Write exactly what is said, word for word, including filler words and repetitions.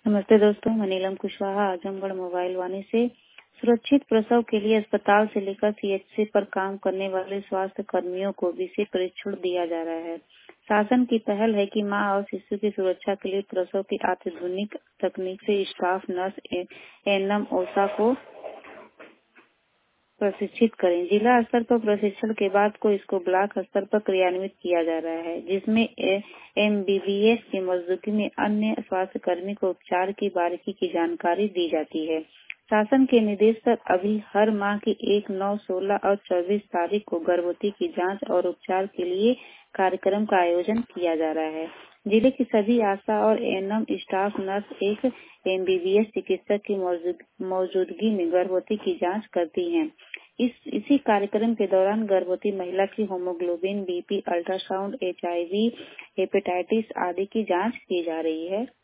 नमस्ते दोस्तों, मैं नीलम कुशवाहा आजमगढ़ मोबाइल वाणी से। सुरक्षित प्रसव के लिए अस्पताल से लेकर सीएचसी पर काम करने वाले स्वास्थ्य कर्मियों को विशेष प्रशिक्षण दिया जा रहा है। शासन की पहल है कि मां और शिशु की सुरक्षा के लिए प्रसव की अत्याधुनिक तकनीक से स्टाफ नर्स एएनएम ओसा को प्रशिक्षित करें। जिला स्तर पर प्रशिक्षण के बाद को इसको ब्लॉक स्तर पर क्रियान्वित किया जा रहा है, जिसमें एमबीबीएस की मौजूदगी में अन्य स्वास्थ्य कर्मी को उपचार की बारीकी की जानकारी दी जाती है। शासन के निर्देश पर अभी हर माह की एक, नौ, सोलह और चौबीस तारीख को गर्भवती की जांच और उपचार के लिए कार्यक्रम का आयोजन किया जा रहा है। जिले की सभी आशा और एएनएम स्टाफ नर्स एक एमबीबीएस चिकित्सक की मौजूदगी में गर्भवती की जांच करती हैं। इस इसी कार्यक्रम के दौरान गर्भवती महिला की haemoglobin, BP, ultrasound, HIV, hepatitis आदि की जांच की जा रही है।